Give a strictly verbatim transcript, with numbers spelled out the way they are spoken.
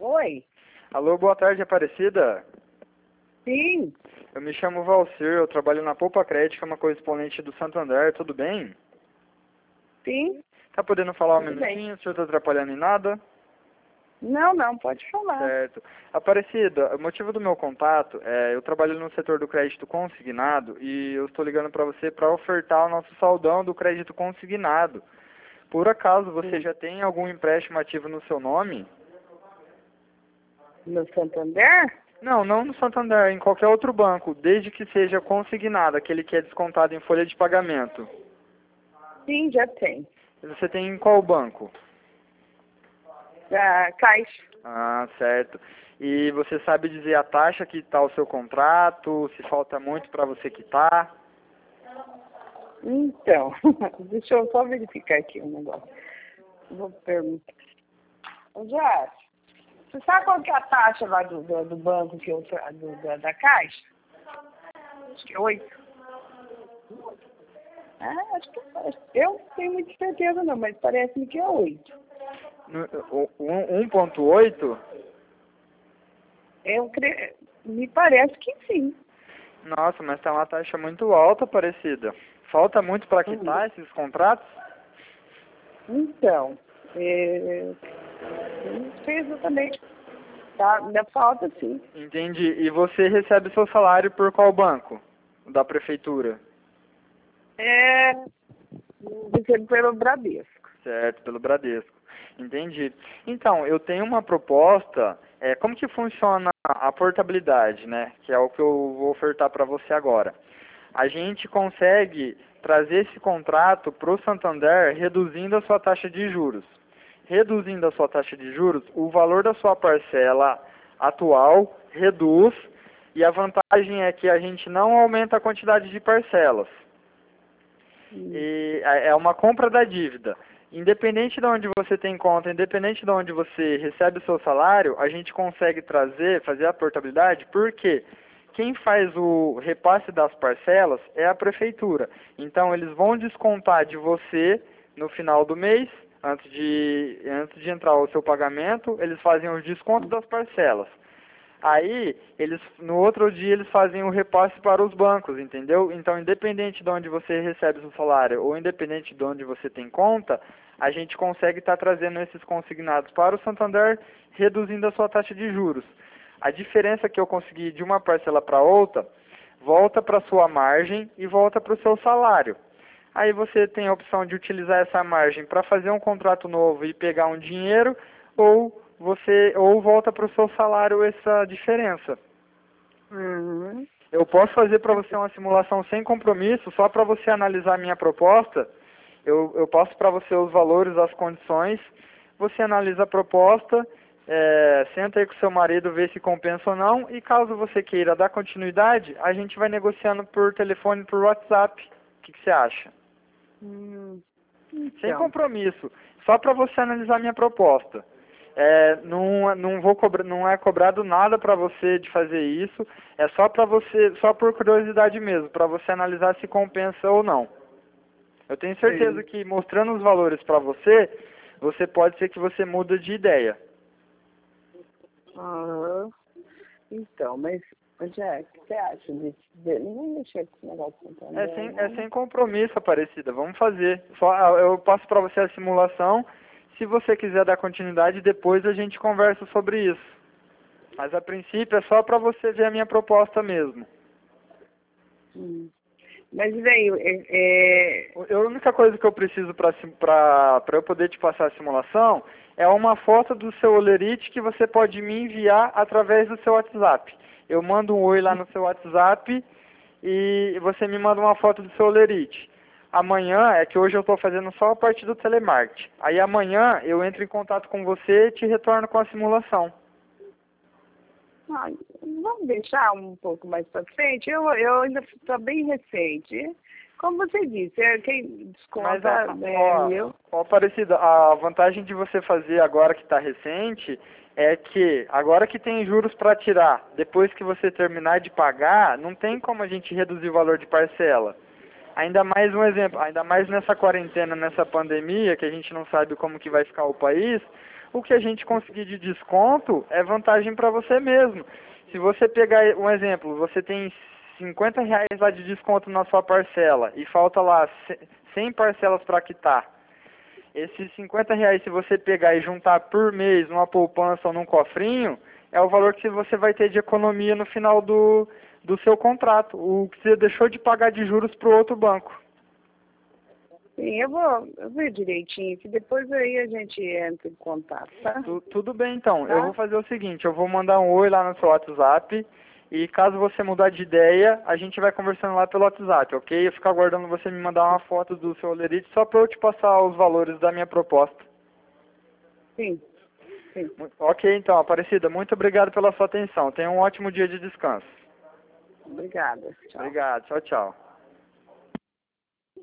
Oi. Alô, boa tarde, Aparecida. Sim. Eu me chamo Valcir, eu trabalho na Poupa Crédito, que é uma correspondente do Santander, tudo bem? Sim. Tá podendo falar um Tudo minutinho? bem. O senhor tá atrapalhando em nada? Não, não, pode falar. Certo. Aparecida, o motivo do meu contato é, eu trabalho no setor do crédito consignado e eu estou ligando para você para ofertar o nosso saldão do crédito consignado. Por acaso você Hum. já tem algum empréstimo ativo no seu nome? No Santander? Não, não no Santander, em qualquer outro banco, desde que seja consignado, aquele que é descontado em folha de pagamento. Sim, já tem. Você tem em qual banco? Da Caixa. Ah, certo. E você sabe dizer a taxa que está o seu contrato, se falta muito para você quitar? Então, deixa eu só verificar aqui um negócio. Vou perguntar. Ô, Jorge, você sabe qual que é a taxa lá do, do, do banco que eu, tra- do, da, da Caixa? Acho que é oito. Ah, acho que eu não tenho muita certeza não, mas parece-me que é oito. No- o- um- um ponto oito? Eu creio, me parece que sim. Nossa, mas tá uma taxa muito alta, parecida. Falta muito para Uhum. quitar esses contratos? Então, é, eu não sei exatamente. Tá, ainda falta sim. Entendi. E você recebe seu salário por qual banco? Da prefeitura? É, recebo pelo Bradesco. Certo, pelo Bradesco. Entendi. Então, eu tenho uma proposta, é, como que funciona a portabilidade, né? Que é o que eu vou ofertar para você agora. A gente consegue trazer esse contrato para o Santander reduzindo a sua taxa de juros. Reduzindo a sua taxa de juros, o valor da sua parcela atual reduz e a vantagem é que a gente não aumenta a quantidade de parcelas. Hum. E é é uma compra da dívida. Independente de onde você tem conta, independente de onde você recebe o seu salário, a gente consegue trazer, fazer a portabilidade, porque quem faz o repasse das parcelas é a prefeitura. Então eles vão descontar de você no final do mês, antes de, antes de entrar o seu pagamento, eles fazem o desconto das parcelas. Aí, eles, no outro dia, eles fazem o repasse para os bancos, entendeu? Então, independente de onde você recebe seu salário ou independente de onde você tem conta, a gente consegue estar trazendo esses consignados para o Santander, reduzindo a sua taxa de juros. A diferença que eu consegui de uma parcela para outra, volta para a sua margem e volta para o seu salário. Aí você tem a opção de utilizar essa margem para fazer um contrato novo e pegar um dinheiro, ou você ou volta para o seu salário essa diferença. Uhum. Eu posso fazer para você uma simulação sem compromisso, só para você analisar a minha proposta. Eu, eu passo para você os valores, as condições, você analisa a proposta, é, senta aí com seu marido, vê se compensa ou não, e caso você queira dar continuidade, a gente vai negociando por telefone, por WhatsApp. O que, que você acha? Hum. Sem Então, compromisso, só para você analisar a minha proposta. É, não, não, vou cobrar, não é cobrado nada para você de fazer isso, é só para você, só por curiosidade mesmo, para você analisar se compensa ou não. Eu tenho certeza sim. que mostrando os valores para você, você pode ser que você mude de ideia. Aham. Então, mas, Jack, o que você acha disso? De- Não vou mexer com esse negócio de Santander, É sem, é não. sem compromisso, Aparecida. Vamos fazer. Só, eu passo para você a simulação. Se você quiser dar continuidade, depois a gente conversa sobre isso. Mas a princípio é só para você ver a minha proposta mesmo. Hum. Mas e daí, é, é, O- A única coisa que eu preciso para eu poder te passar a simulação é uma foto do seu Olerite que você pode me enviar através do seu WhatsApp. Eu mando um oi lá no seu WhatsApp e você me manda uma foto do seu Olerite. Amanhã, é que hoje eu estou fazendo só a parte do telemarketing. Aí amanhã eu entro em contato com você e te retorno com a simulação. ah, vamos deixar um pouco mais para frente? Eu, eu ainda estou bem recente. Como você disse, é, quem Mas, desconta a, é ó, eu. ó, Aparecida, a vantagem de você fazer agora que está recente é que agora que tem juros para tirar, depois que você terminar de pagar, não tem como a gente reduzir o valor de parcela. Ainda mais um exemplo, ainda mais nessa quarentena, nessa pandemia, que a gente não sabe como que vai ficar o país, o que a gente conseguir de desconto é vantagem para você mesmo. Se você pegar um exemplo, você tem cinquenta reais lá de desconto na sua parcela e falta lá cem parcelas para quitar. Esses cinquenta reais, se você pegar e juntar por mês numa poupança ou num cofrinho, é o valor que você vai ter de economia no final do, do seu contrato, o que você deixou de pagar de juros para o outro banco. Sim, eu vou eu ver direitinho, que depois aí a gente entra em contato, tá? Tu, tudo bem, então. Tá? Eu vou fazer o seguinte, eu vou mandar um oi lá no seu WhatsApp e caso você mudar de ideia, a gente vai conversando lá pelo WhatsApp, ok? Eu fico aguardando você me mandar uma foto do seu Olerite só para eu te passar os valores da minha proposta. Sim, sim. Ok, então, Aparecida, muito obrigado pela sua atenção. Tenha um ótimo dia de descanso. Obrigada. Tchau. Obrigado, tchau, tchau.